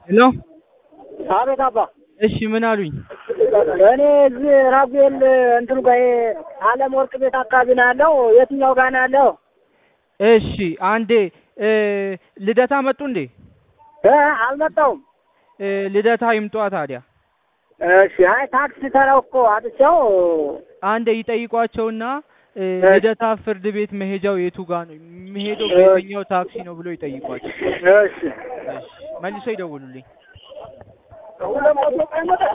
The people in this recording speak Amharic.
ሄሎ አቤት አባ። እሺ ምን አሉኝ? እኔ እዚህ ራጉኤል እንትኑ ጋር ዓለም ወርቅ ቤት አካባቢ ነው ያለው። የትኛው ጋር ነው ያለው? እሺ አንዴ ልደታ መጡ እንዴ? አልመጣሁም። ልደታ ይምጧ ታዲያ። እሺ አይ ታክሲ ተራው እኮ አጥቼው አንዴ ይጠይቋቸውና ልደታ ፍርድ ቤት መሄጃው የቱ ጋር ነው የሚሄደው በየትኛው ታክሲ ነው ብሎ ይጠይቋቸው። እሺ እሺ መልሶ ይደውሉልኝ።